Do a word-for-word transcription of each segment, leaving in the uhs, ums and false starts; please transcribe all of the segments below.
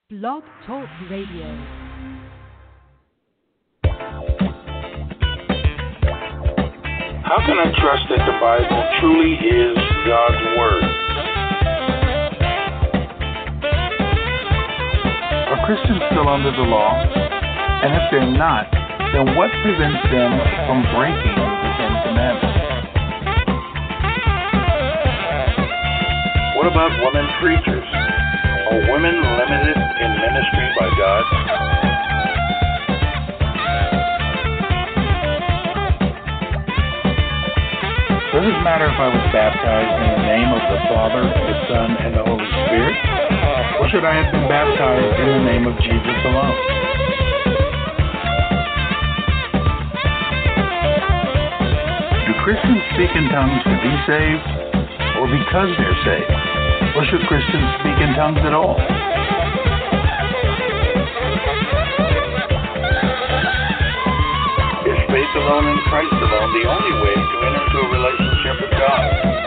Blog Talk Radio. How can I trust that the Bible truly is God's Word? Are Christians still under the law? And if they're not, then what prevents them from breaking the Ten Commandments? What about women preachers? Are women limited in ministry by God? Does it matter if I was baptized in the name of the Father, the Son, and the Holy Spirit? Or should I have been baptized in the name of Jesus alone? Do Christians speak in tongues to be saved, or because they're saved? Or should Christians speak in tongues at all? Is faith alone in Christ alone the only way to enter into a relationship with God?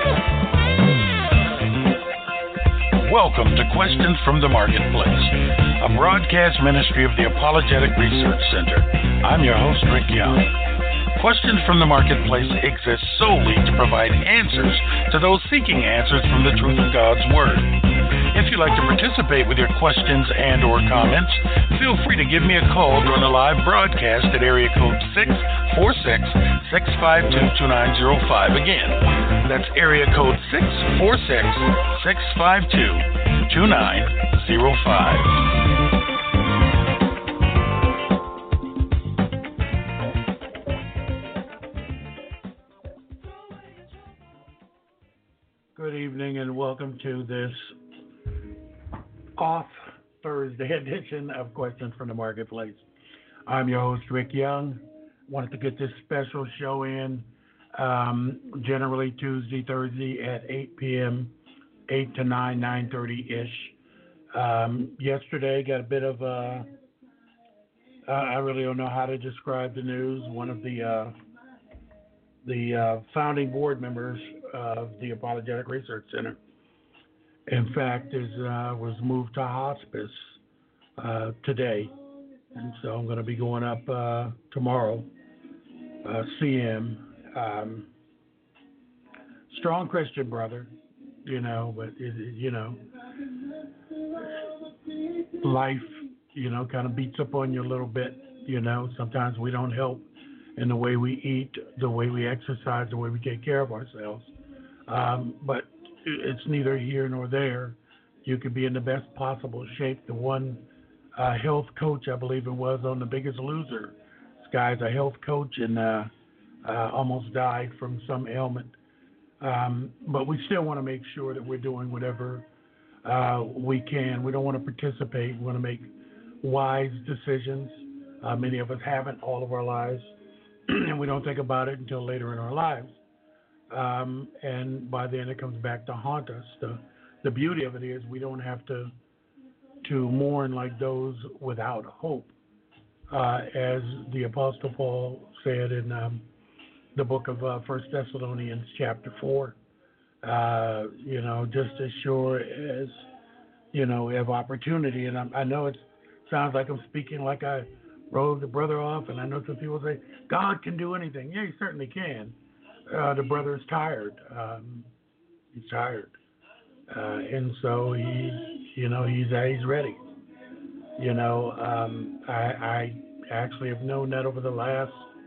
Welcome to Questions from the Marketplace, a broadcast ministry of the Apologetic Research Center. I'm your host, Rick Young. Questions from the Marketplace exists solely to provide answers to those seeking answers from the truth of God's Word. If you'd like to participate with your questions and or comments, feel free to give me a call during the live broadcast at area code six four six, six five two, two nine zero five. Again, that's area code six four six, six five two, two nine zero five. Good evening and welcome to this off Thursday edition of Questions from the Marketplace. I'm your host, Rick Young. Wanted to get this special show in um, generally Tuesday, Thursday at eight p.m., eight to nine, nine thirty-ish. Um, yesterday got a bit of, uh, uh, I really don't know how to describe the news. One of the uh, the uh, founding board members of the Apologetic Research Center, in fact, is uh, was moved to hospice uh, today, and so I'm going to be going up uh, tomorrow, uh, see him. Um, strong Christian brother, you know, but it, it, you know, life, you know, kind of beats up on you a little bit. You know, sometimes we don't help in the way we eat, the way we exercise, the way we take care of ourselves. Um, but it's neither here nor there. You could be in the best possible shape. The one uh, health coach, I believe it was, on The Biggest Loser. This guy's a health coach and uh, uh, almost died from some ailment. Um, but we still want to make sure that we're doing whatever uh, we can. We don't want to participate. We want to make wise decisions. Uh, many of us haven't all of our lives, and we don't think about it until later in our lives. Um, and by then it comes back to haunt us. The, the beauty of it is we don't have to to mourn like those without hope. Uh, as the Apostle Paul said in um, the book of uh, First Thessalonians chapter four, uh, you know, just as sure as, you know, we have opportunity. And I, I know it sounds like I'm speaking like I wrote the brother off, and I know some people say, God can do anything. Yeah, he certainly can. Uh, the brother is tired. Um, he's tired, uh, and so he, you know, he's uh, he's ready. You know, um, I, I actually have known that over the last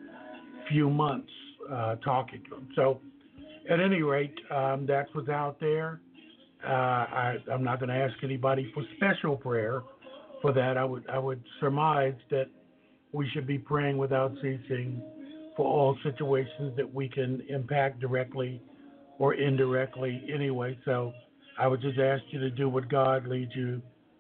few months, uh, talking to him. So, at any rate, um, that's what's out there. Uh, I, I'm not going to ask anybody for special prayer for that. I would I would surmise that we should be praying without ceasing for all situations that we can impact directly or indirectly anyway. So I would just ask you to do what God leads you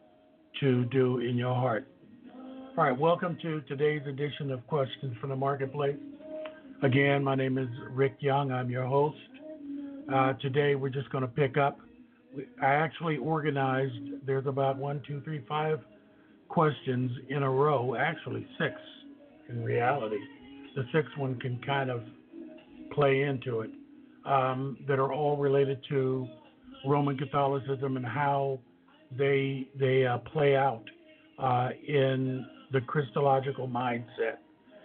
to do in your heart. All right, welcome to today's edition of Questions from the Marketplace. Again, my name is Rick Young. I'm your host. Uh, today we're just going to pick up. I actually organized, there's about one, two, three, five questions in a row, actually six in reality. The sixth one can kind of play into it, um, that are all related to Roman Catholicism and how they they uh, play out uh, in the Christological mindset.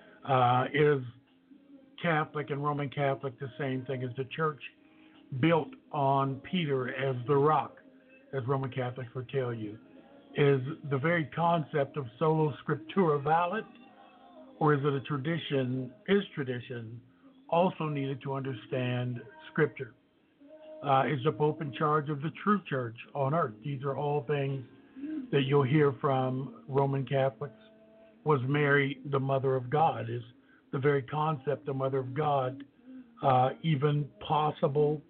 Uh, is Catholic and Roman Catholic the same thing as the church built on Peter as the rock, as Roman Catholics would tell you? Is the very concept of sola scriptura valid, or is it a tradition, is tradition also needed to understand Scripture? Uh, is the Pope in charge of the true church on earth? These are all things that you'll hear from Roman Catholics. Was Mary the Mother of God? Is the very concept of Mother of God uh, even possible,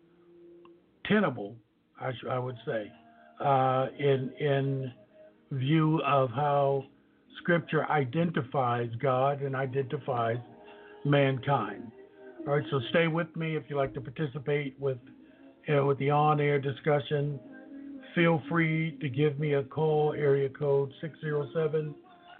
tenable, I, sh- I would say, uh, in in view of how Scripture identifies God and identifies mankind. All right, so stay with me if you like to participate with you know, with the on-air discussion. Feel free to give me a call, area code six zero seven,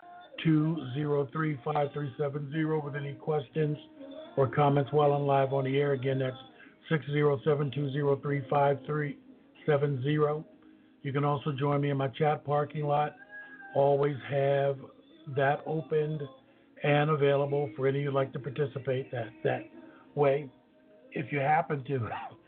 two zero three, five three seven zero with any questions or comments while I'm live on the air. Again, that's six zero seven, two zero three, five three seven zero. You can also join me in my chat parking lot. Always have that opened and available for any who'd like to participate that, that way. If you happen to,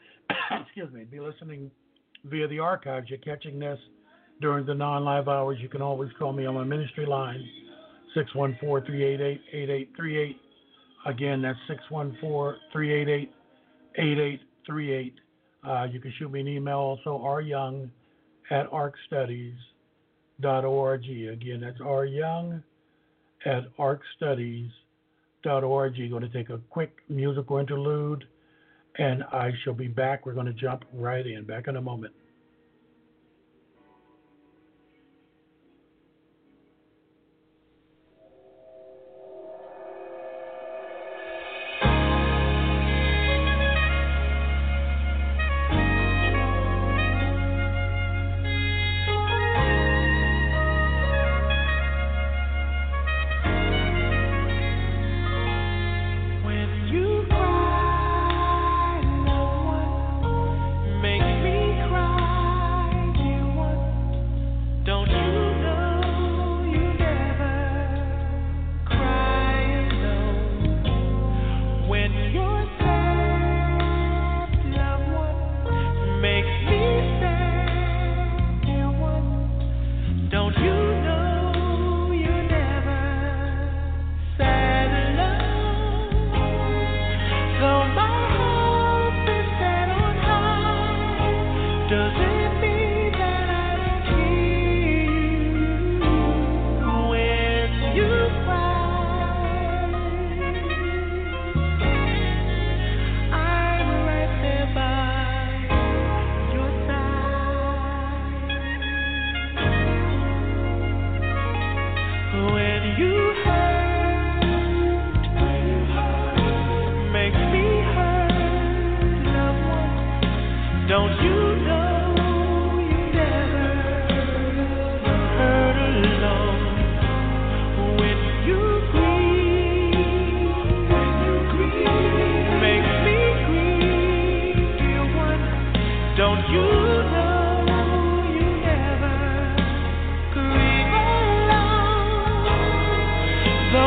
excuse me, be listening via the archives, you're catching this during the non-live hours, you can always call me on my ministry line, six one four, three eight eight, eight eight three eight. Again, that's six one four, three eight eight, eight eight three eight. Uh, you can shoot me an email also, ryoung at arcstudies dot org. Again, that's ryoung at arcstudies dot org. Going to take a quick musical interlude, and I shall be back. We're going to jump right in. Back in a moment. The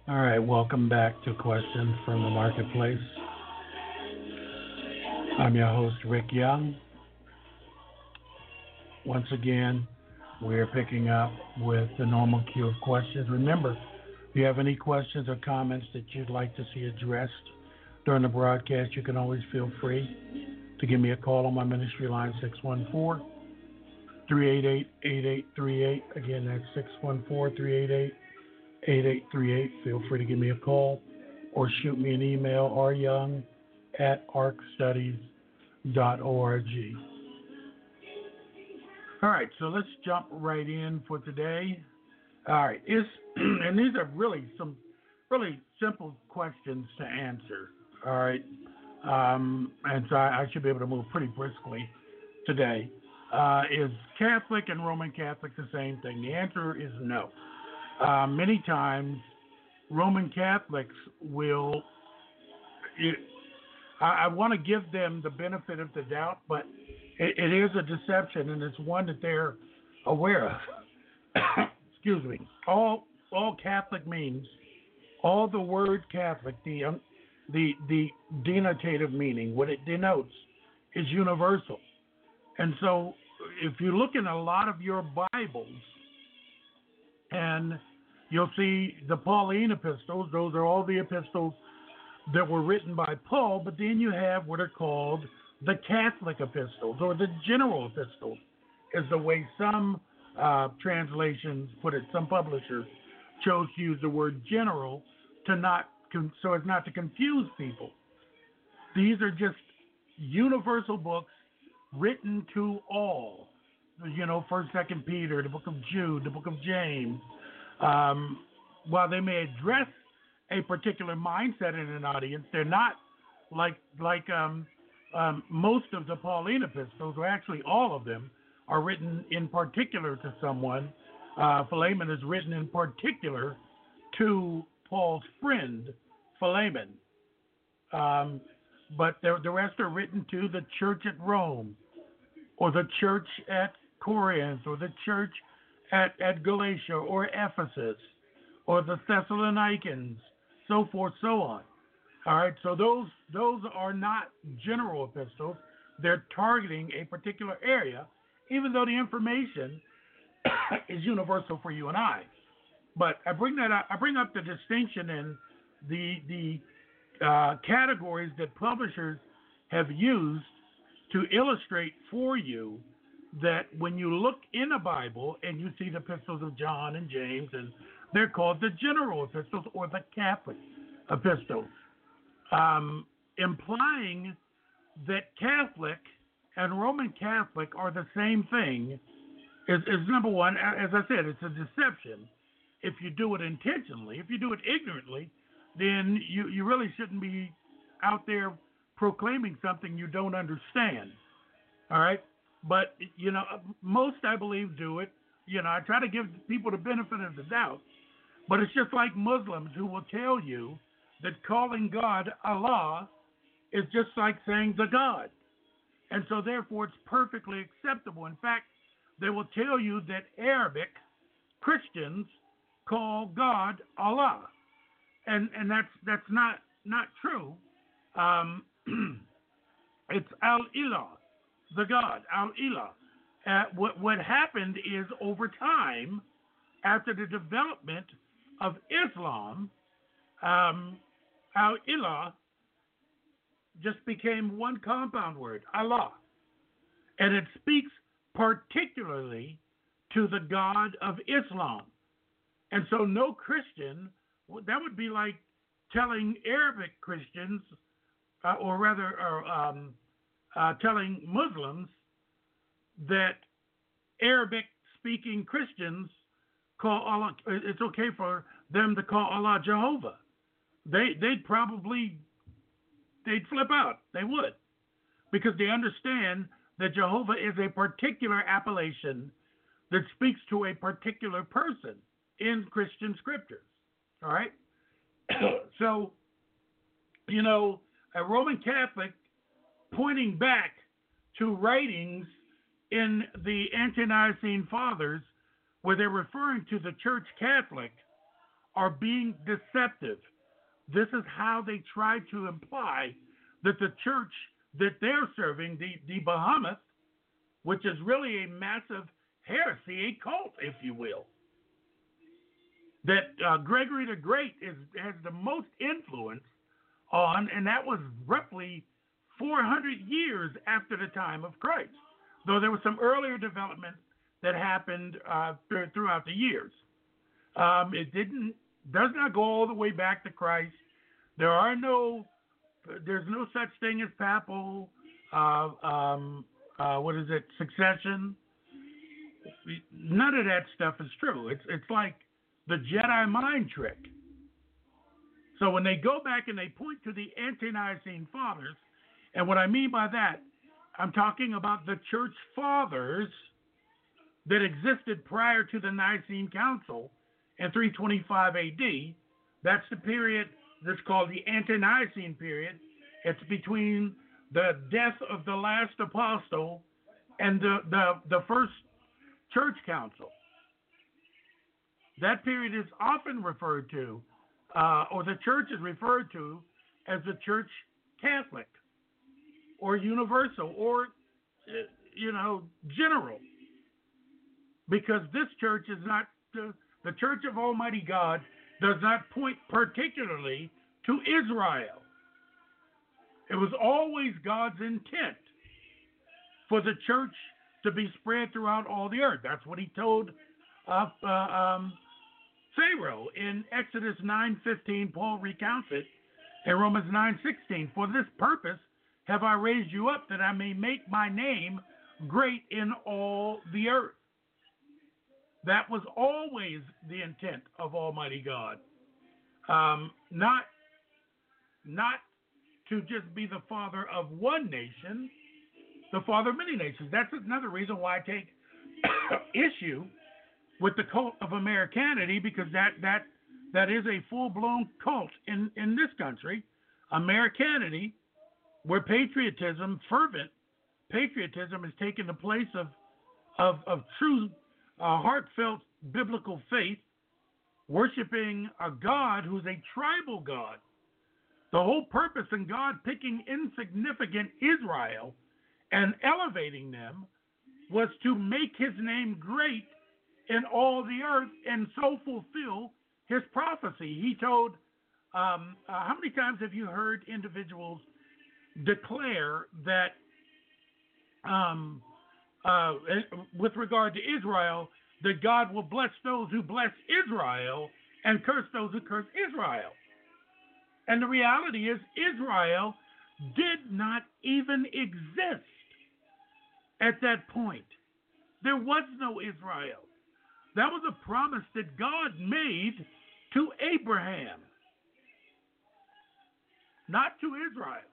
All right, welcome back to Questions from the Marketplace. I'm your host, Rick Young. Once again, we're picking up with the normal queue of questions. Remember, if you have any questions or comments that you'd like to see addressed during the broadcast, you can always feel free to give me a call on my ministry line, six one four, three eight eight, eight eight three eight. Again, that's six one four, three eight eight, eight eight three eight. Feel free to give me a call or shoot me an email, ryoung at arcstudies dot org. All right, so let's jump right in for today. All right, is and these are really some really simple questions to answer. All right, um, and so I, I should be able to move pretty briskly today. Uh, is Catholic and Roman Catholic the same thing? The answer is no. Uh, many times, Roman Catholics will. It, I, I want to give them the benefit of the doubt, but it, it is a deception, and it's one that they're aware of. Excuse me. All all Catholic means, all the word Catholic, the um, the the denotative meaning, what it denotes, is universal. And so, if you look in a lot of your Bibles, and you'll see the Pauline epistles, those are all the epistles that were written by Paul, but then you have what are called the Catholic epistles, or the general epistles, is the way some uh, translations put it. Some publishers chose to use the word general to not so as not to confuse people. These are just universal books written to all. You know, First, Second Peter, the Book of Jude, the Book of James. Um, while they may address a particular mindset in an audience, they're not like like um, um, most of the Pauline epistles, or actually all of them, are written in particular to someone. Uh, Philemon is written in particular to Paul's friend, Philemon. Um, but the, the rest are written to the church at Rome, or the church at Corinth, or the church at, at Galatia, or Ephesus, or the Thessalonians, so forth, so on. All right, so those those are not general epistles. They're targeting a particular area, even though the information is universal for you and I. But I bring that up, I bring up the distinction in the the uh, categories that publishers have used to illustrate for you that when you look in a Bible and you see the epistles of John and James, and they're called the general epistles or the Catholic epistles, um, implying that Catholic and Roman Catholic are the same thing is, is number one. As I said, it's a deception. If you do it intentionally, if you do it ignorantly, then you, you really shouldn't be out there proclaiming something you don't understand. All right? But, you know, most, I believe, do it. You know, I try to give people the benefit of the doubt. But it's just like Muslims who will tell you that calling God Allah is just like saying the God. And so, therefore, it's perfectly acceptable. In fact, they will tell you that Arabic Christians call God Allah. And and that's that's not, not true. Um, it's Al-Ilah, the God, Al-Ilah. Uh, what, what happened is over time, after the development of Islam, um, Al-Ilah just became one compound word, Allah. And it speaks particularly to the God of Islam. And so no Christian, that would be like telling Arabic Christians, uh, or rather or, um, uh, telling Muslims that Arabic-speaking Christians call Allah, it's okay for them to call Allah Jehovah. They, they'd probably, they'd flip out. They would. Because they understand that Jehovah is a particular appellation that speaks to a particular person in Christian scriptures. All right? So, you know, a Roman Catholic pointing back to writings in the Ante-Nicene Fathers where they're referring to the Church Catholic are being deceptive. This is how they try to imply that the church that they're serving, the, the Bahamut, which is really a massive heresy, a cult, if you will, that uh, Gregory the Great is, has the most influence on, and that was roughly four hundred years after the time of Christ, though there was some earlier development that happened uh, th- throughout the years. Um, it didn't, does not go all the way back to Christ. There are no, there's no such thing as papal, uh, um, uh, what is it, succession. None of that stuff is true. It's it's like the Jedi mind trick. So when they go back and they point to the ante-Nicene fathers, and what I mean by that, I'm talking about the church fathers that existed prior to the Nicene Council in three twenty-five A D. That's the period that's called the ante-Nicene period. It's between the death of the last apostle and the, the, the first church council. That period is often referred to, uh, or the church is referred to as the Church Catholic, or universal, or, you know, general. Because this church is not, uh, the Church of Almighty God does not point particularly to Israel. It was always God's intent for the church to be spread throughout all the earth. That's what he told uh, uh, um, Pharaoh in Exodus nine fifteen. Paul recounts it in Romans nine sixteen. For this purpose have I raised you up, that I may make my name great in all the earth. That was always the intent of Almighty God. Um, not, not to just be the father of one nation, the father of many nations. That's another reason why I take issue with the cult of Americanity, because that that that is a full-blown cult in, in this country. Americanity, where patriotism, fervent patriotism, has taken the place of of, of true, uh, heartfelt biblical faith, worshiping a God who's a tribal God. The whole purpose in God picking insignificant Israel and elevating them was to make his name great in all the earth and so fulfill his prophecy. He told, um, uh, how many times have you heard individuals declare that um, uh, with regard to Israel, that God will bless those who bless Israel and curse those who curse Israel? And the reality is, Israel did not even exist at that point. There was no Israel. That was a promise that God made to Abraham, not to Israel.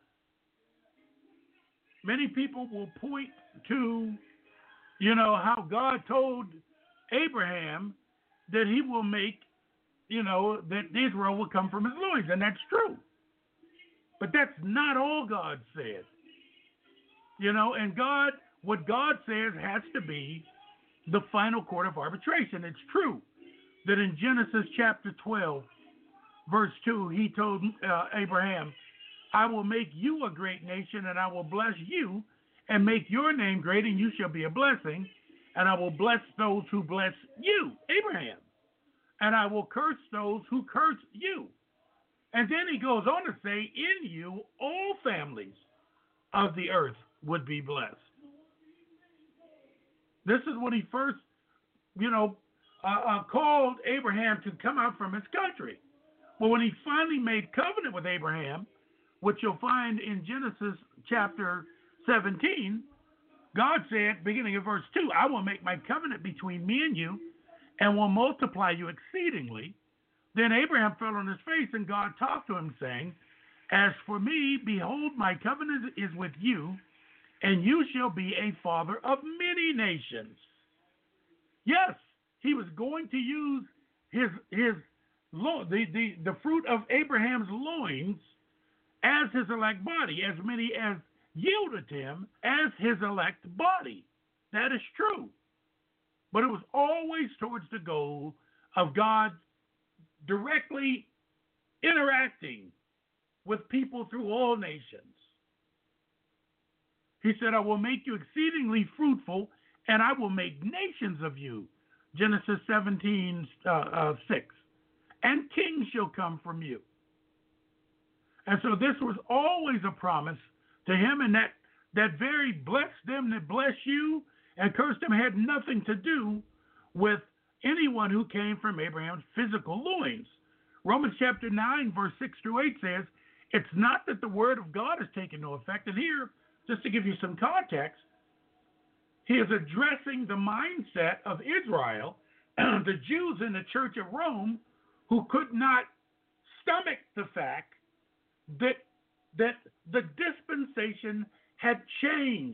Many people will point to, you know, how God told Abraham that he will make, you know, that Israel will come from his loins, and that's true. But that's not all God said. You know, and God, what God says has to be the final court of arbitration. It's true that in Genesis chapter twelve, verse two, he told uh, Abraham, I will make you a great nation, and I will bless you and make your name great, and you shall be a blessing, and I will bless those who bless you, Abraham, and I will curse those who curse you. And then he goes on to say, in you all families of the earth would be blessed. This is what he first, you know, uh, uh, called Abraham to come out from his country. Well, when he finally made covenant with Abraham, which you'll find in Genesis chapter seventeen, God said, beginning of verse two, I will make my covenant between me and you and will multiply you exceedingly. Then Abraham fell on his face, and God talked to him, saying, as for me, behold, my covenant is with you, and you shall be a father of many nations. Yes, he was going to use his his the, the, the fruit of Abraham's loins as his elect body, as many as yielded to him as his elect body. That is true. But it was always towards the goal of God directly interacting with people through all nations. He said, I will make you exceedingly fruitful, and I will make nations of you. Genesis seventeen, uh, uh, six. And kings shall come from you. And so this was always a promise to him, and that, that very bless them that bless you and curse them had nothing to do with anyone who came from Abraham's physical loins. Romans chapter nine, verse six through eight says, it's not that the word of God has taken no effect. And here, just to give you some context, he is addressing the mindset of Israel, the Jews in the Church of Rome, who could not stomach the fact that, that the dispensation had changed.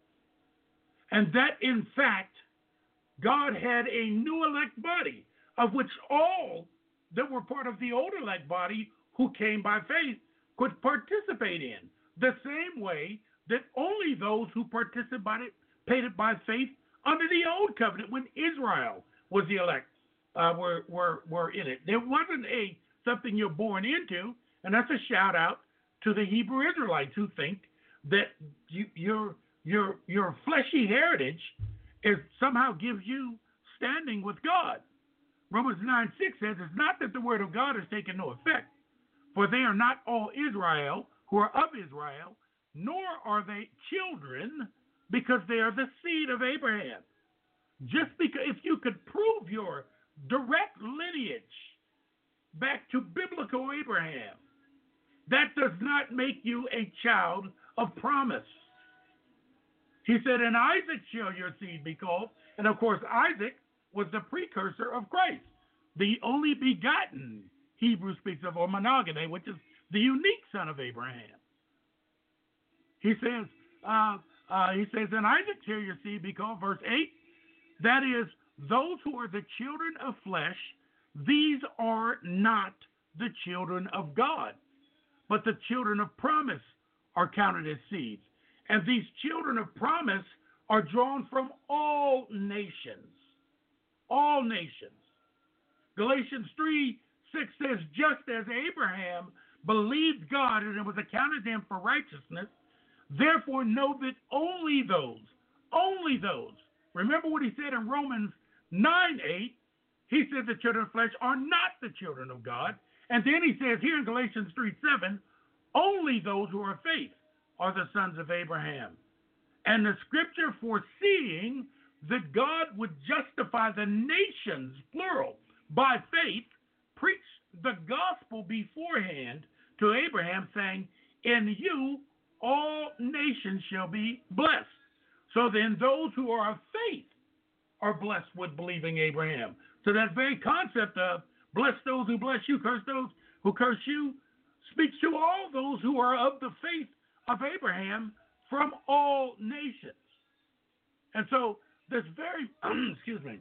And that, in fact, God had a new elect body, of which all that were part of the old elect body who came by faith could participate in, the same way that only those who participated by faith under the old covenant, when Israel was the elect, uh, were, were, were in it. There wasn't a something you're born into, and that's a shout out to the Hebrew Israelites who think that you, your, your, your fleshy heritage is somehow gives you standing with God. Romans nine six says, it's not that the word of God has taken no effect, for they are not all Israel who are of Israel, nor are they children, because they are the seed of Abraham. Just because, if you could prove your direct lineage back to biblical Abraham, that does not make you a child of promise. He said, in Isaac shall your seed be called. And of course, Isaac was the precursor of Christ, the only begotten, Hebrew speaks of, or monogamy, which is the unique son of Abraham. He says, uh, uh, he says, in Isaac shall your seed be called, verse eight, that is, those who are the children of flesh, these are not the children of God, but the children of promise are counted as seeds. And these children of promise are drawn from all nations. All nations. Galatians three six says, just as Abraham believed God and it was accounted to him for righteousness, therefore know that only those, only those, remember what he said in Romans nine eight, he said the children of flesh are not the children of God. And then he says here in Galatians three seven, only those who are of faith are the sons of Abraham. And the scripture foreseeing that God would justify the nations, plural, by faith, preached the gospel beforehand to Abraham, saying, in you all nations shall be blessed. So then those who are of faith are blessed with believing Abraham. So that very concept of bless those who bless you, curse those who curse you, speaks to all those who are of the faith of Abraham from all nations. And so this very, excuse me,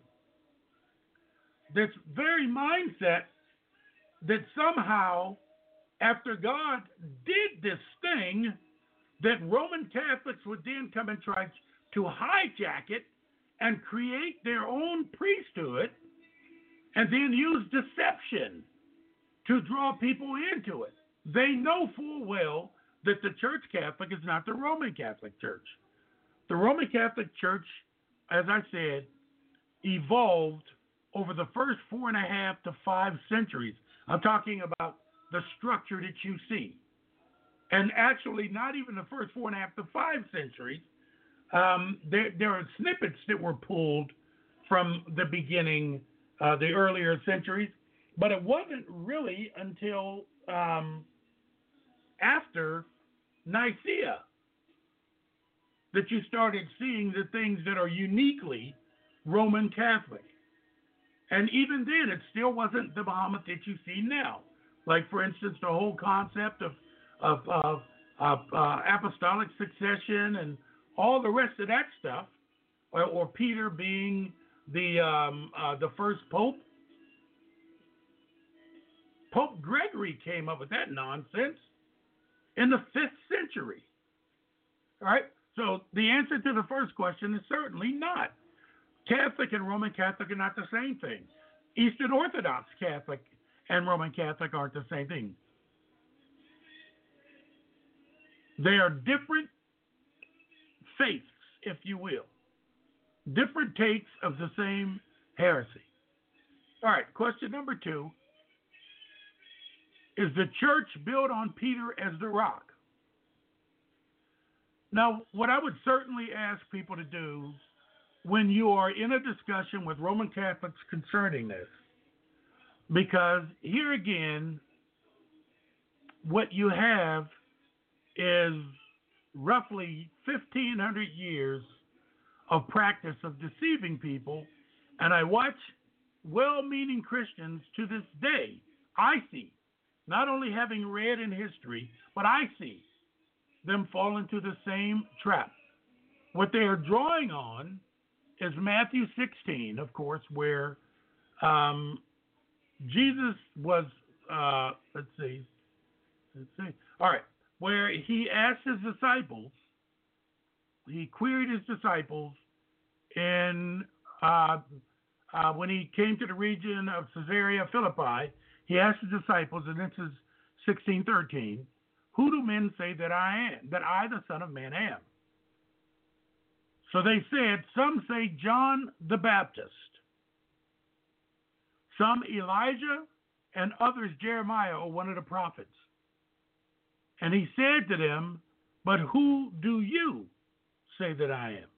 this very mindset that somehow after God did this thing, that Roman Catholics would then come and try to hijack it and create their own priesthood and then use deception to draw people into it. They know full well that the Church Catholic is not the Roman Catholic Church. The Roman Catholic Church, as I said, evolved over the first four and a half to five centuries. I'm talking about the structure that you see. And actually, not even the first four and a half to five centuries. Um, there, there are snippets that were pulled from the beginning, uh, the earlier centuries, but it wasn't really until um, after Nicaea that you started seeing the things that are uniquely Roman Catholic. And even then, it still wasn't the Muhammad that you see now. Like, for instance, the whole concept of of, of, of uh, apostolic succession and all the rest of that stuff, or, or Peter being the um, uh, the first pope. Pope Gregory came up with that nonsense in the fifth century. All right? So the answer to the first question is certainly not. Catholic and Roman Catholic are not the same thing. Eastern Orthodox Catholic and Roman Catholic aren't the same thing. They are different faiths, if you will, different takes of the same heresy. All right, question number two. Is the church built on Peter as the rock? Now, what I would certainly ask people to do when you are in a discussion with Roman Catholics concerning this, because here again, what you have is roughly fifteen hundred years of practice of deceiving people, and I watch well-meaning Christians to this day, I see, not only having read in history, but I see them fall into the same trap. What they are drawing on is Matthew sixteen, of course, where um, Jesus was, uh, let's see, let's see, all right, where he asked his disciples, he queried his disciples in uh, Uh, when he came to the region of Caesarea Philippi, he asked the disciples, and this is sixteen thirteen, who do men say that I am, that I, the Son of Man, am? So they said, some say John the Baptist, some Elijah, and others Jeremiah or one of the prophets. And he said to them, but who do you say that I am?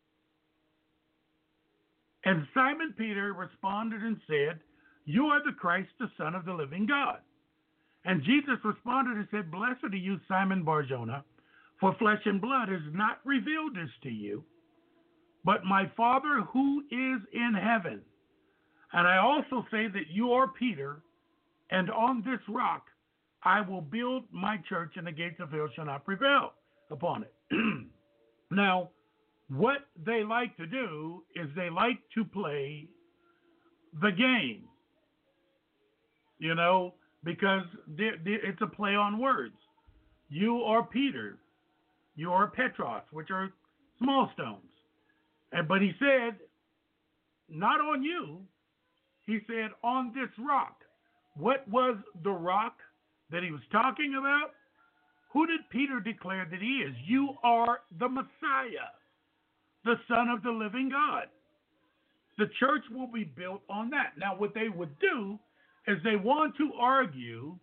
And Simon Peter responded and said, you are the Christ, the Son of the living God. And Jesus responded and said, blessed are you, Simon Bar-Jonah, for flesh and blood has not revealed this to you, but my Father who is in heaven. And I also say that you are Peter, and on this rock I will build my church, and the gates of hell shall not prevail upon it. Now, what they like to do is they like to play the game, you know, because they're, they're, it's a play on words. You are Peter, you are Petros, which are small stones. And, but he said, not on you, he said, on this rock. What was the rock that he was talking about? Who did Peter declare that he is? You are the Messiah, the Son of the living God. The church will be built on that. Now, what they would do is they want to argue,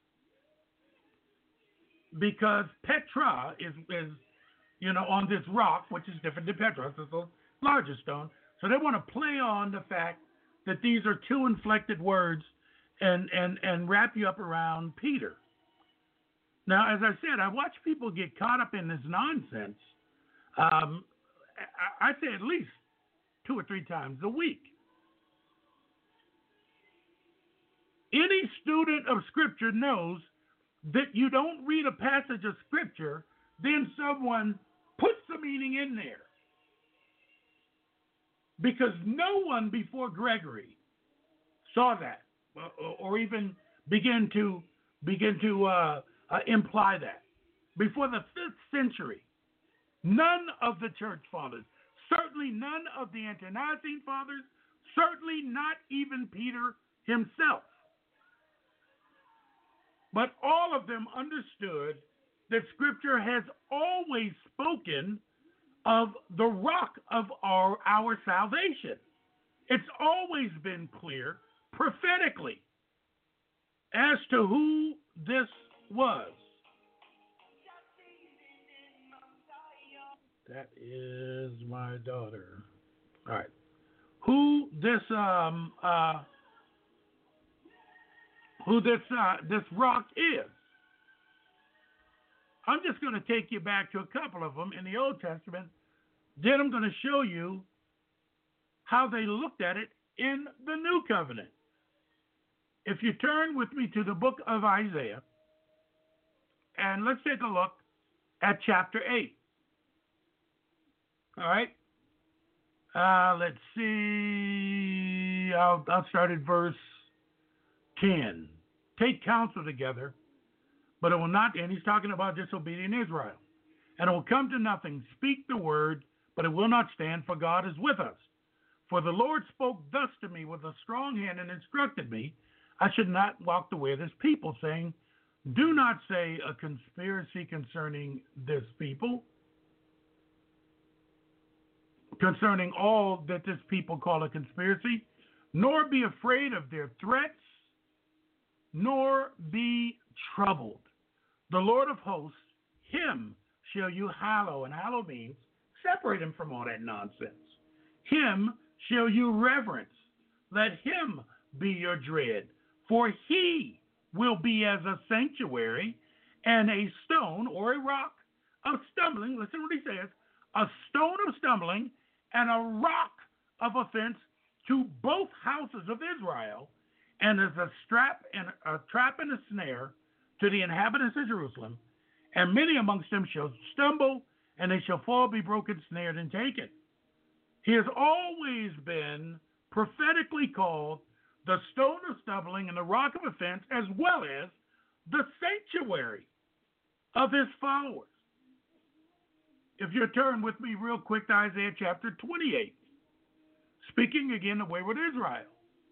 because Petra is, is, you know, on this rock, which is different than Petros, it's a larger stone. So they want to play on the fact that these are two inflected words and, and, and wrap you up around Peter. Now, as I said, I watch people get caught up in this nonsense. Um, I, I say at least two or three times a week. Any student of Scripture knows that you don't read a passage of Scripture, then someone puts the meaning in there. Because no one before Gregory saw that, or even begin to begin to uh, uh, imply that. Before the fifth century, none of the church fathers, certainly none of the Ante-Nicene fathers, certainly not even Peter himself, but all of them understood that Scripture has always spoken of the rock of our, our salvation. It's always been clear prophetically as to who this was. That is my daughter. All right. Who this um uh who this uh, this rock is. I'm just going to take you back to a couple of them in the Old Testament. Then I'm going to show you how they looked at it in the New Covenant. If you turn with me to the book of Isaiah, and let's take a look at chapter eight. All right. Uh, let's see. I'll, I'll start at verse ten. Take counsel together, but it will not, and he's talking about disobedient Israel, and it will come to nothing. Speak the word, but it will not stand, for God is with us. For the Lord spoke thus to me with a strong hand and instructed me, I should not walk the way of this people, saying, do not say a conspiracy concerning this people, concerning all that this people call a conspiracy, nor be afraid of their threats, nor be troubled. The Lord of hosts, him shall you hallow, and hallow means separate him from all that nonsense. Him shall you reverence. Let him be your dread, for he will be as a sanctuary and a stone or a rock of stumbling. Listen what he says, a stone of stumbling and a rock of offense to both houses of Israel, and as a strap and a trap and a snare to the inhabitants of Jerusalem. And many amongst them shall stumble, and they shall fall, be broken, snared, and taken. He has always been prophetically called the stone of stumbling and the rock of offense, as well as the sanctuary of his followers. If you turn with me real quick to Isaiah chapter twenty-eight, speaking again the wayward Israel.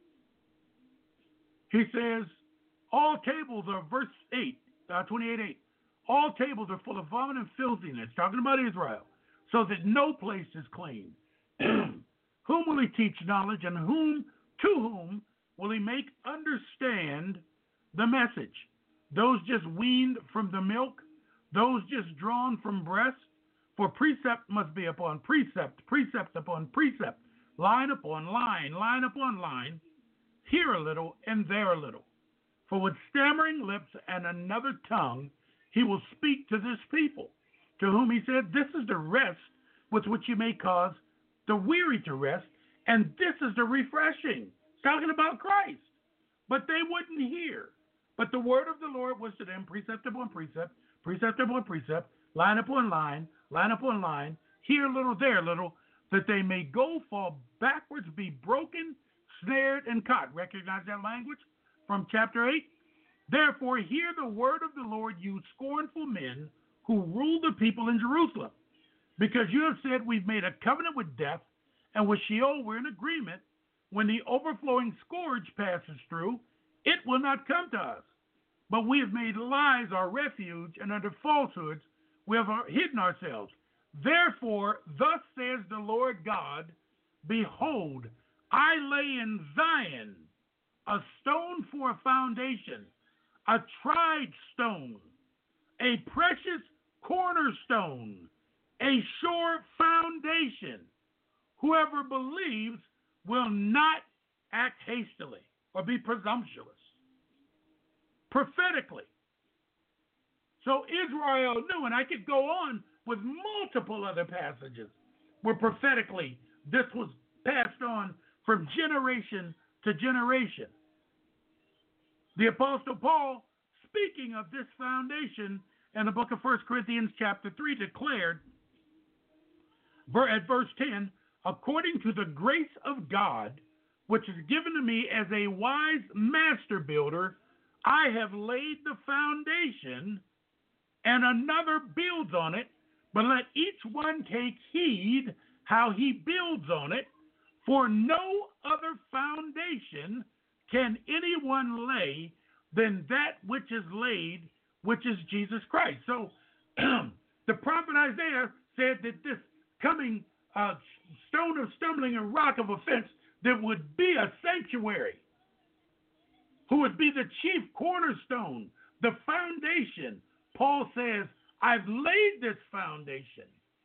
He says, all tables are, verse eight, uh, twenty-eight eight, all tables are full of vomit and filthiness, talking about Israel, so that no place is clean. Whom will he teach knowledge, and whom to whom will he make understand the message? Those just weaned from the milk, those just drawn from breast? For precept must be upon precept, precept upon precept, line upon line, line upon line, here a little and there a little. For with stammering lips and another tongue he will speak to this people, to whom he said, this is the rest with which you may cause the weary to rest, and this is the refreshing. Talking about Christ. But they wouldn't hear. But the word of the Lord was to them precept upon precept, precept upon precept, line upon line, line upon line, here a little, there a little, that they may go, fall backwards, be broken, snared, and caught. Recognize that language from chapter eight? Therefore, hear the word of the Lord, you scornful men who rule the people in Jerusalem. Because you have said, we've made a covenant with death, and with Sheol we're in agreement. When the overflowing scourge passes through, it will not come to us. But we have made lies our refuge, and under falsehoods we have hidden ourselves. Therefore, thus says the Lord God, behold, I lay in Zion a stone for a foundation, a tried stone, a precious cornerstone, a sure foundation. Whoever believes will not act hastily or be presumptuous. Prophetically. So Israel knew, and I could go on with multiple other passages where prophetically this was passed on from generation to generation. The Apostle Paul, speaking of this foundation in the book of First Corinthians chapter three, declared at verse ten, according to the grace of God, which is given to me as a wise master builder, I have laid the foundation, and another builds on it, but let each one take heed how he builds on it, for no other foundation can anyone lay than that which is laid, which is Jesus Christ. So the prophet Isaiah said that this coming uh, stone of stumbling and rock of offense, that would be a sanctuary, who would be the chief cornerstone, the foundation. Paul says, I've laid this foundation,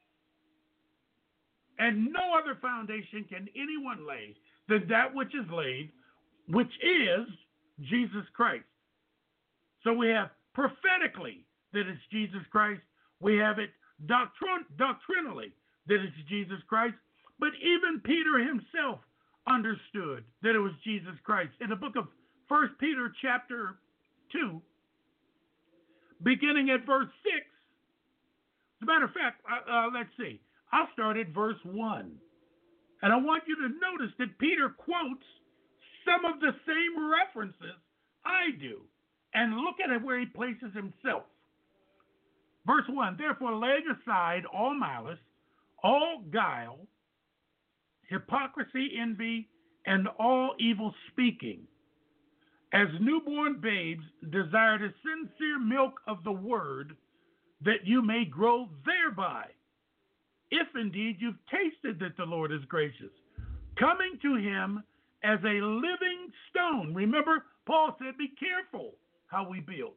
and no other foundation can anyone lay than that which is laid, which is Jesus Christ. So we have prophetically that it's Jesus Christ. We have it doctrin- doctrinally that it's Jesus Christ. But even Peter himself understood that it was Jesus Christ. In the book of First Peter chapter two, beginning at verse six, as a matter of fact, uh, uh, let's see. I'll start at verse one. And I want you to notice that Peter quotes some of the same references I do. And look at it where he places himself. Verse one, therefore laying aside all malice, all guile, hypocrisy, envy, and all evil speaking, as newborn babes desire the sincere milk of the word, that you may grow thereby, if indeed you've tasted that the Lord is gracious, coming to him as a living stone. Remember, Paul said, be careful how we build.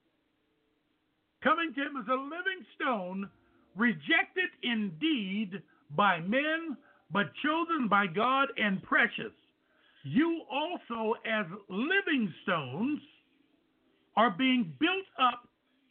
Coming to him as a living stone, rejected indeed by men, but chosen by God and precious. You also, as living stones, are being built up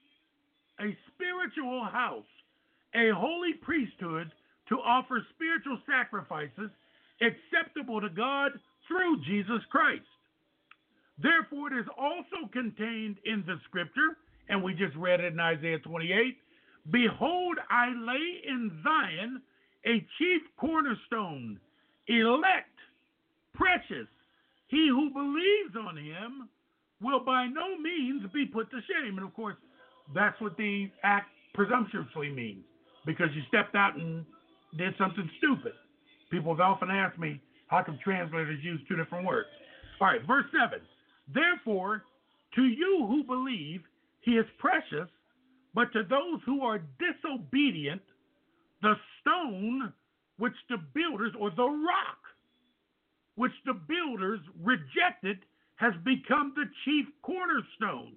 a spiritual house, a holy priesthood, to offer spiritual sacrifices acceptable to God through Jesus Christ. Therefore, it is also contained in the scripture, and we just read it in Isaiah twenty-eight, behold, I lay in Zion a chief cornerstone, elect, precious. He who believes on him will by no means be put to shame. And of course, that's what the act presumptuously means, because you stepped out and did something stupid. People have often asked me, how come translators use two different words? All right, verse seven. Therefore, to you who believe, he is precious, but to those who are disobedient, the stone which the builders, or the rock, which the builders rejected, has become the chief cornerstone.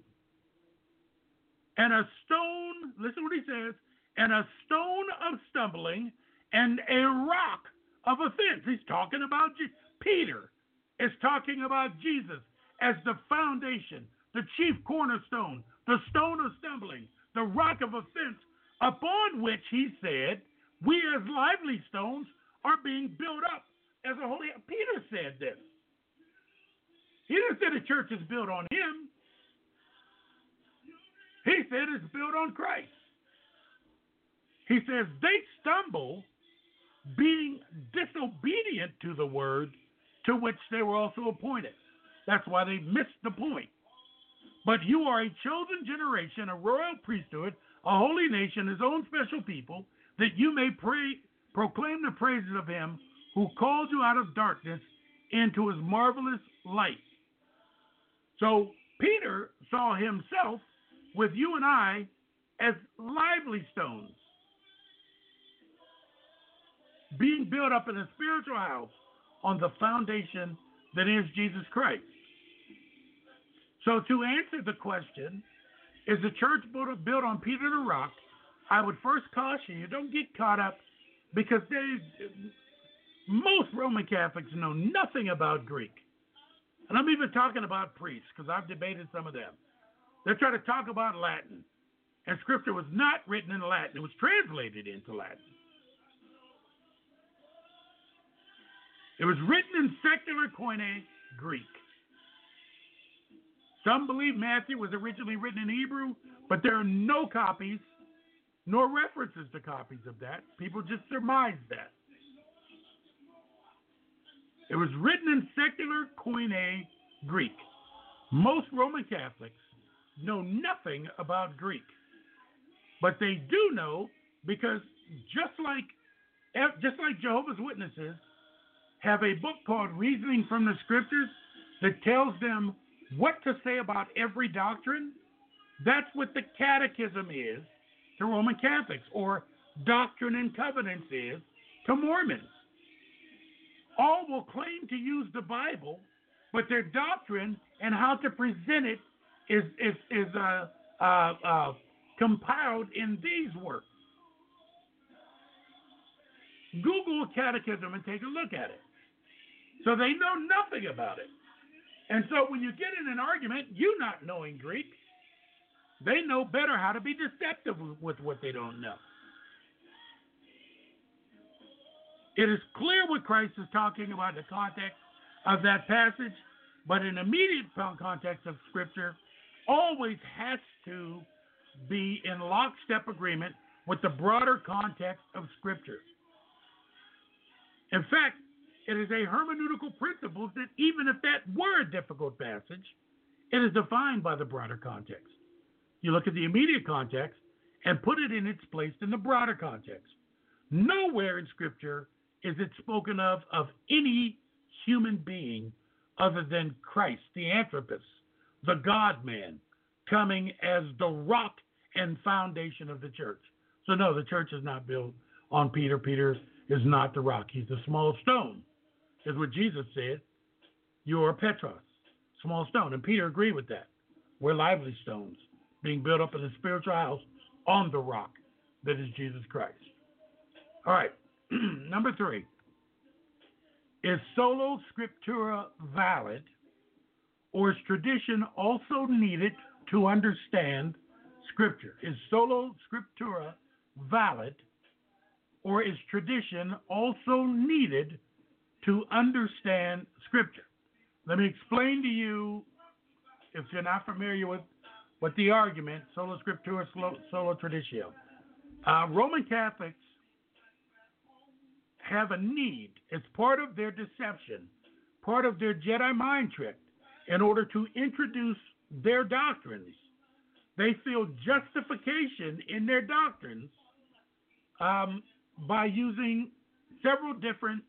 And a stone, listen what he says, and a stone of stumbling and a rock of offense. He's talking about Je- Peter is talking about Jesus as the foundation, the chief cornerstone, the stone of stumbling, the rock of offense, upon which he said, we as lively stones are being built up as a holy. Peter said this. He didn't say the church is built on him. He said it's built on Christ. He says they stumble being disobedient to the word to which they were also appointed. That's why they missed the point. But you are a chosen generation, a royal priesthood, a holy nation, his own special people, that you may pray, proclaim the praises of him who called you out of darkness into his marvelous light. So Peter saw himself with you and I as lively stones, being built up in a spiritual house on the foundation that is Jesus Christ. So to answer the question, is the church built on Peter the rock? I would first caution you, don't get caught up, because they, most Roman Catholics know nothing about Greek. And I'm even talking about priests, because I've debated some of them. They try to talk about Latin, and Scripture was not written in Latin. It was translated into Latin. It was written in secular Koine Greek. Some believe Matthew was originally written in Hebrew, but there are no copies, nor references to copies of that. People just surmise that. It was written in secular Koine Greek. Most Roman Catholics know nothing about Greek, but they do know, because just like just like Jehovah's Witnesses have a book called Reasoning from the Scriptures that tells them what to say about every doctrine, that's what the Catechism is to Roman Catholics, or Doctrine and Covenants is to Mormons. All will claim to use the Bible, but their doctrine and how to present it is is is uh, uh, uh, compiled in these works. Google Catechism and take a look at it. So they know nothing about it. And so when you get in an argument, you not knowing Greek, they know better how to be deceptive with what they don't know. It is clear what Christ is talking about in the context of that passage, but in immediate context of Scripture always has to be in lockstep agreement with the broader context of Scripture. In fact, it is a hermeneutical principle that even if that were a difficult passage, it is defined by the broader context. You look at the immediate context and put it in its place in the broader context. Nowhere in Scripture is it spoken of of any human being other than Christ, the Anthropos, the God-man, coming as the rock and foundation of the church. So no, the church is not built on Peter. Peter is not the rock. He's a small stone, is what Jesus said. You are Petros, small stone. And Peter agreed with that. We're lively stones, being built up in a spiritual house on the rock that is Jesus Christ. All right, number three. Is sola scriptura valid, or is tradition also needed to understand Scripture? Is sola scriptura valid, or is tradition also needed to understand Scripture? Let me explain to you, if you're not familiar with, with the argument, sola scriptura, sola traditio. Uh, Roman Catholics have a need, it's part of their deception, part of their Jedi mind trick, in order to introduce their doctrines. They feel justification in their doctrines um, by using several different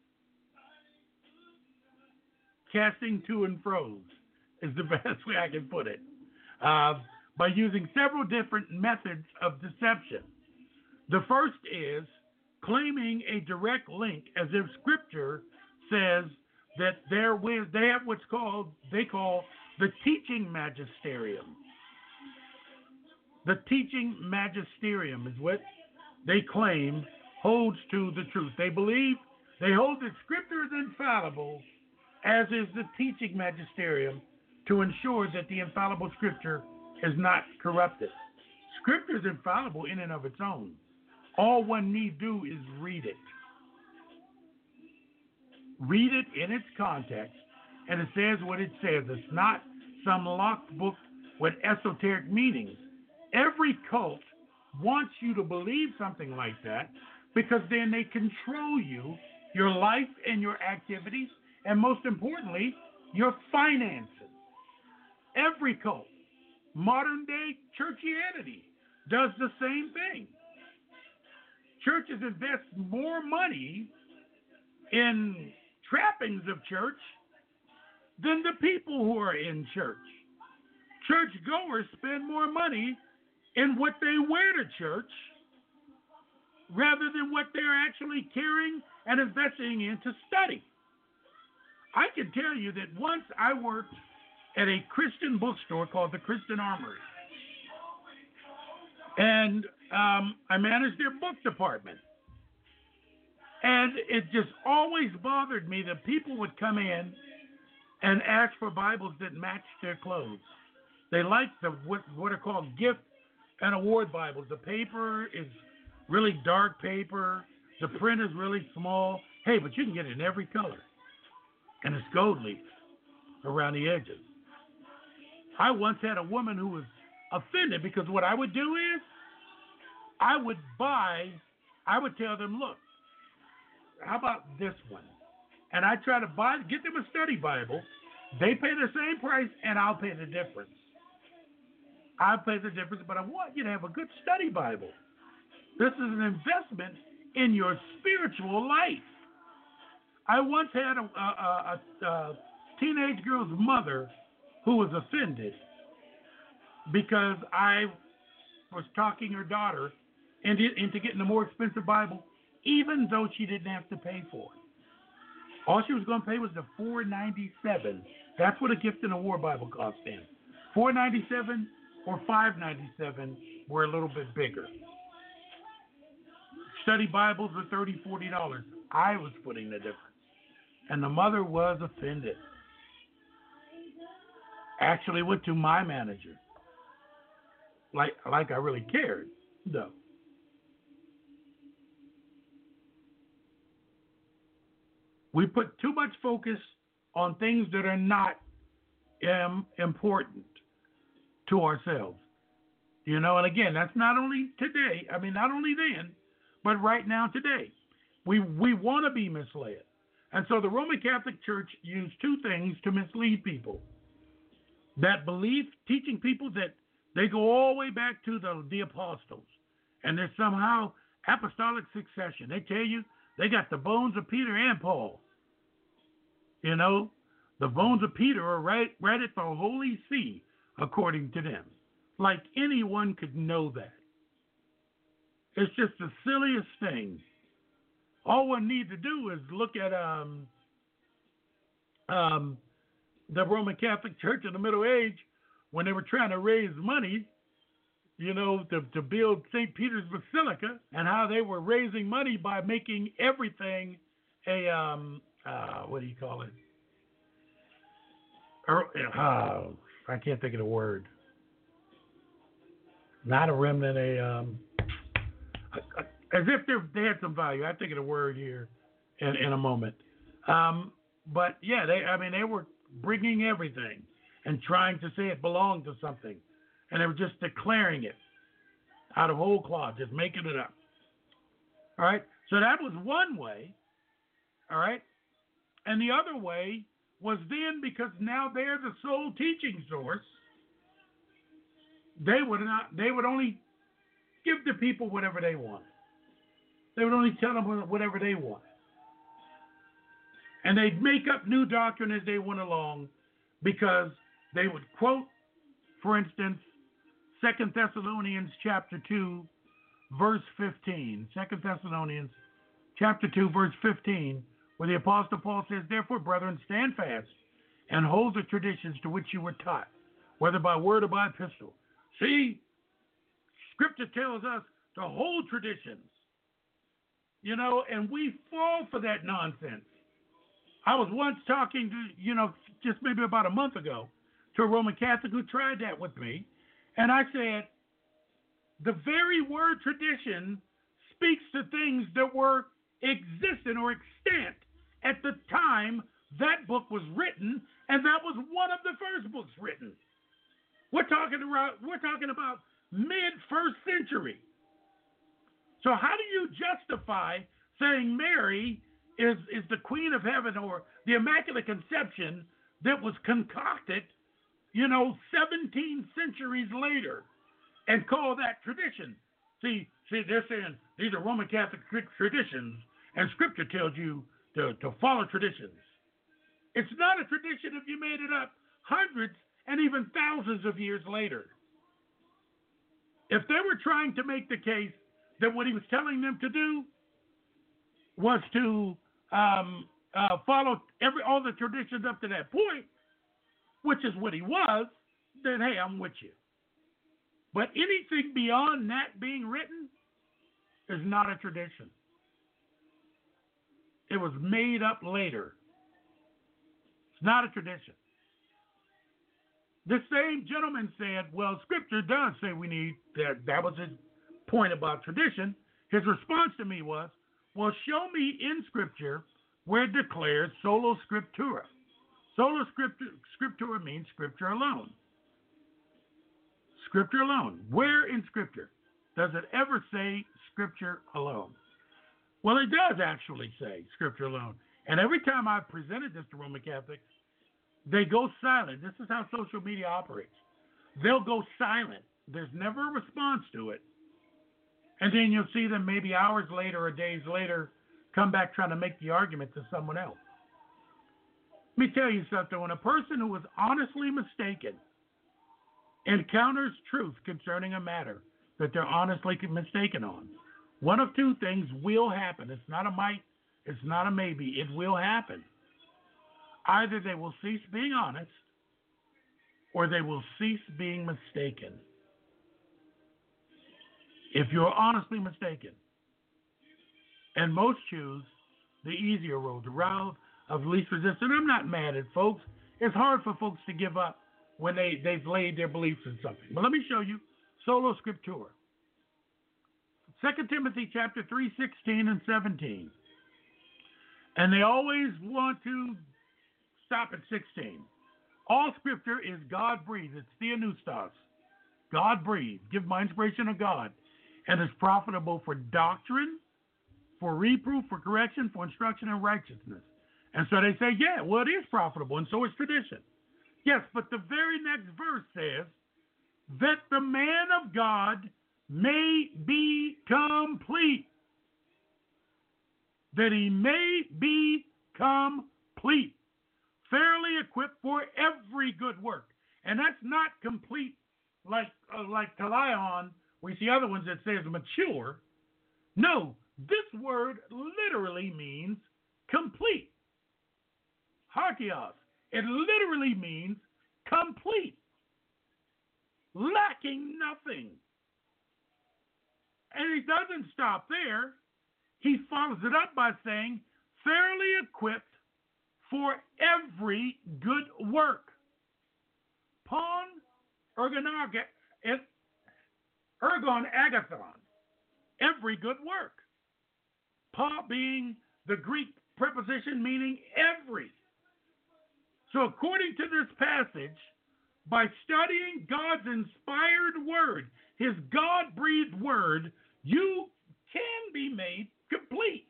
casting to and fro's, is the best way I can put it, uh, by using several different methods of deception. The first is claiming a direct link, as if Scripture says that there they have what's called, they call the teaching magisterium. The teaching magisterium is what they claim holds to the truth. They believe, they hold that Scripture is infallible, as is the teaching magisterium, to ensure that the infallible Scripture is not corrupted. Scripture is infallible in and of its own. All one need do is read it. Read it in its context, and it says what it says. It's not some locked book with esoteric meanings. Every cult wants you to believe something like that because then they control you, your life and your activities, and most importantly, your finances. Every cult, modern day churchianity, does the same thing. Churches invest more money in trappings of church than the people who are in church. Churchgoers spend more money in what they wear to church rather than what they're actually carrying and investing in to study. I can tell you that once I worked at a Christian bookstore called the Christian Armory, and um, I managed their book department. And it just always bothered me that people would come in and ask for Bibles that matched their clothes. They liked the what, what are called gift and award Bibles. The paper is really dark paper. The print is really small. Hey, but you can get it in every color. And it's gold leaf around the edges. I once had a woman who was offended because what I would do is I would buy, I would tell them, look, how about this one? And I try to buy, get them a study Bible. They pay the same price, and I'll pay the difference. I'll pay the difference, but I want you to have a good study Bible. This is an investment in your spiritual life. I once had a, a, a, a teenage girl's mother who was offended because I was talking her daughter into, into getting a more expensive Bible, even though she didn't have to pay for it. All she was going to pay was the four ninety-seven. That's what a gift and award Bible cost then. four ninety-seven or five ninety-seven were a little bit bigger. Study Bibles were thirty dollars, forty dollars. I was putting the difference. And the mother was offended. Actually went to my manager. Like, like I really cared, though. We put too much focus on things that are not um, important to ourselves. You know, and again, that's not only today, I mean, not only then, but right now today. We we want to be misled. And so the Roman Catholic Church used two things to mislead people. That belief, teaching people that they go all the way back to the, the apostles, and there's somehow apostolic succession. They tell you they got the bones of Peter and Paul. You know, the bones of Peter are right, right at the Holy See, according to them. Like anyone could know that. It's just the silliest thing. All one need to do is look at um, um, the Roman Catholic Church in the Middle Age when they were trying to raise money, you know, to, to build Saint Peter's Basilica, and how they were raising money by making everything a, um, uh, what do you call it? Er, uh, I can't think of the word. Not a remnant, a, um, a, a as if they had some value. I think of the word here in, in a moment. Um, but yeah, they, I mean, they were bringing everything and trying to say it belonged to something. And they were just declaring it out of whole cloth, just making it up. All right. So that was one way. All right. And the other way was then, because now they're the sole teaching source, they would not, they would only give the people whatever they wanted. They would only tell them whatever they wanted. And they'd make up new doctrine as they went along, because they would quote, for instance, Second Thessalonians chapter two, verse fifteen. Second Thessalonians chapter two, verse fifteen, where the Apostle Paul says, "Therefore, brethren, stand fast and hold the traditions to which you were taught, whether by word or by epistle." See, Scripture tells us to hold traditions. You know, and we fall for that nonsense. I was once talking to, you know, just maybe about a month ago, to a Roman Catholic who tried that with me. And I said, the very word tradition speaks to things that were existent or extant at the time that book was written, and that was one of the first books written. We're talking about, we're talking about mid-first century. So how do you justify saying Mary is, is the Queen of Heaven, or the Immaculate Conception that was concocted, you know, seventeen centuries later, and call that tradition? See, see, they're saying these are Roman Catholic traditions, and Scripture tells you to, to follow traditions. It's not a tradition if you made it up hundreds and even thousands of years later. If they were trying to make the case that what he was telling them to do was to um, uh, follow every all the traditions up to that point, which is what he was, then hey, I'm with you. But anything beyond that being written is not a tradition. It was made up later. It's not a tradition. The same gentleman said, well, Scripture does say we need, that, that was his point about tradition. His response to me was, well, show me in Scripture where it declares sola scriptura. Sola scriptura means Scripture alone. Scripture alone. Where in Scripture does it ever say Scripture alone? Well, it does actually say Scripture alone. And every time I've presented this to Roman Catholics, they go silent. This is how social media operates. They'll go silent. There's never a response to it. And then you'll see them maybe hours later or days later come back trying to make the argument to someone else. Let me tell you something. When a person who is honestly mistaken encounters truth concerning a matter that they're honestly mistaken on, one of two things will happen. It's not a might. It's not a maybe. It will happen. Either they will cease being honest, or they will cease being mistaken. If you're honestly mistaken, and most choose the easier road, the route of least resistance. I'm not mad at folks. It's hard for folks to give up when they, they've laid their beliefs in something. But let me show you sola scriptura. Second Timothy chapter three, sixteen and seventeen. And they always want to stop at sixteen. All Scripture is God-breathed. It's theopneustos. God-breathed. Give my inspiration of God. And is profitable for doctrine, for reproof, for correction, for instruction in righteousness. And so they say, yeah, well, it is profitable, and so is tradition. Yes, but the very next verse says, that the man of God may be complete. That he may be complete. Fairly equipped for every good work. And that's not complete like uh, like Talion. We see other ones that says mature. No, this word literally means complete. Hagios. It literally means complete, lacking nothing. And he doesn't stop there. He follows it up by saying, thoroughly equipped for every good work. Pon ergon agathon, every good work. Pa being the Greek preposition meaning every. So according to this passage, by studying God's inspired word, his God-breathed word, you can be made complete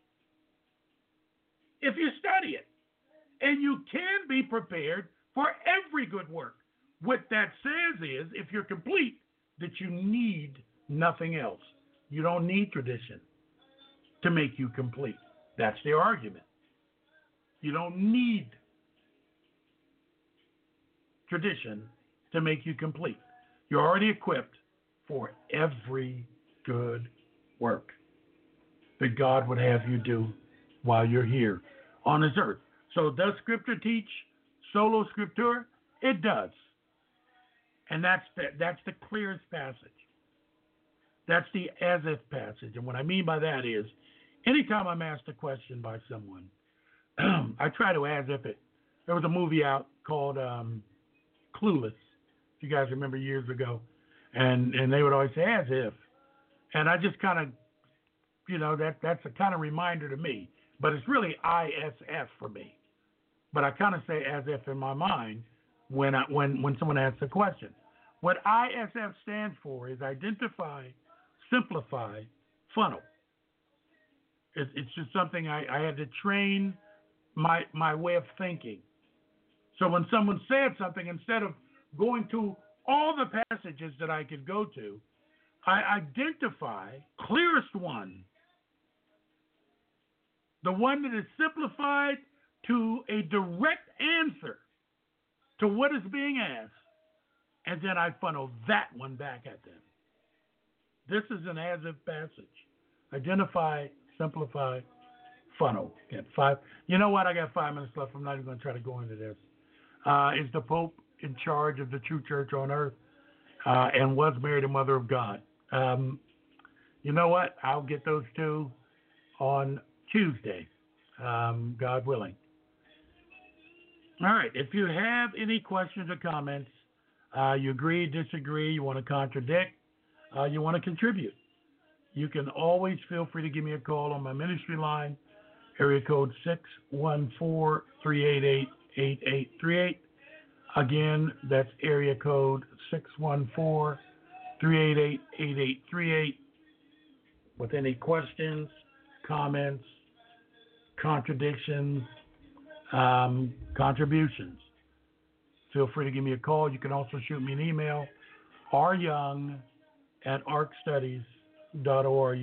if you study it. And you can be prepared for every good work. What that says is, if you're complete, that you need nothing else. You don't need tradition to make you complete. That's their argument. You don't need tradition to make you complete. You're already equipped for every good work that God would have you do while you're here on this earth. So does Scripture teach solo scriptura? It does. And that's the, that's the clearest passage. That's the as if passage. And what I mean by that is, anytime I'm asked a question by someone, I try to as if it. There was a movie out called um, Clueless, if you guys remember years ago. And, and they would always say, as if. And I just kind of, you know, that that's a kind of reminder to me. But it's really I S F for me. But I kind of say as if in my mind when I, when when someone asks a question. What I S F stands for is identify, simplify, funnel. It's, it's just something I, I had to train my my way of thinking. So when someone said something, instead of going to all the passages that I could go to, I identify clearest one, the one that is simplified to a direct answer to what is being asked, and then I funnel that one back at them. This is an as-if passage. Identify, simplify, funnel. Get five. You know what? I got five minutes left. I'm not even going to try to go into this. Uh, is the Pope in charge of the true church on earth? Uh, and was Mary the Mother of God? Um, you know what? I'll get those two on Tuesday, um, God willing. All right. If you have any questions or comments, uh, you agree, disagree, you want to contradict, uh, you want to contribute, you can always feel free to give me a call on my ministry line, area code six one four, three eight eight, eight eight three eight. Again, that's area code six one four, three eight eight, eight eight three eight. With any questions, comments, contradictions, um, contributions, feel free to give me a call. You can also shoot me an email, r young at arc studies dot org.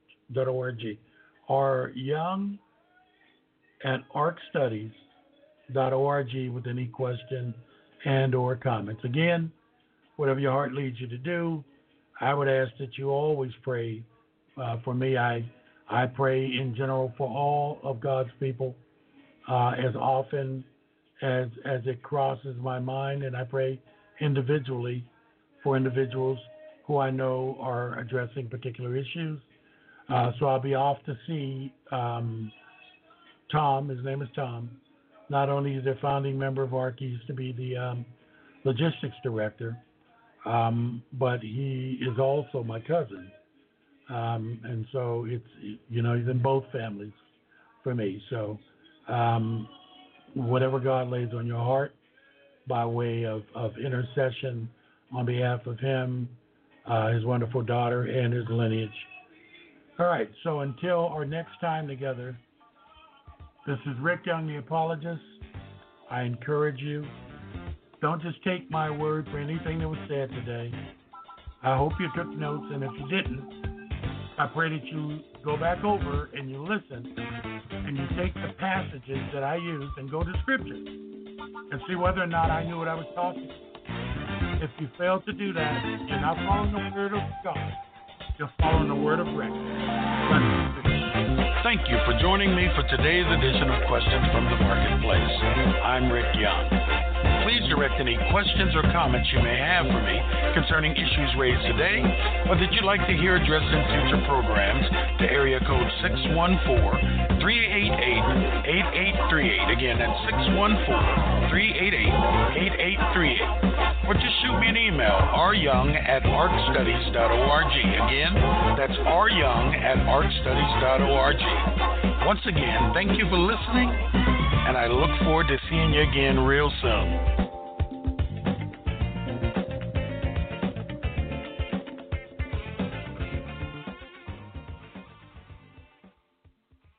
r young at arc studies dot org with any question and or comments. Again, whatever your heart leads you to do, I would ask that you always pray uh, for me. I I pray in general for all of God's people uh, as often as as it crosses my mind, and I pray individually for individuals who I know are addressing particular issues. Uh, so I'll be off to see um, Tom. His name is Tom. Not only is he a founding member of ARC, he used to be the um, logistics director, um, but he is also my cousin. Um, and so it's, you know, he's in both families for me. So um, whatever God lays on your heart by way of, of intercession on behalf of him, uh, his wonderful daughter, and his lineage. All right, so until our next time together, this is Rick Young, the apologist. I encourage you, don't just take my word for anything that was said today. I hope you took notes, and if you didn't, I pray that you go back over and you listen and you take the passages that I used and go to Scripture and see whether or not I knew what I was talking about. If you fail to do that, you're not following the word of God. You're following the word of record. Thank you for joining me for today's edition of Questions from the Marketplace. I'm Rick Young. Please direct any questions or comments you may have for me concerning issues raised today or that you'd like to hear addressed in future programs to area code six one four, three eight eight, eight eight three eight. Again, that's six one four, three eight eight, eight eight three eight. Or just shoot me an email, r young at arc studies dot org. Again, that's r young at arc studies dot org. Once again, thank you for listening, and I look forward to seeing you again real soon.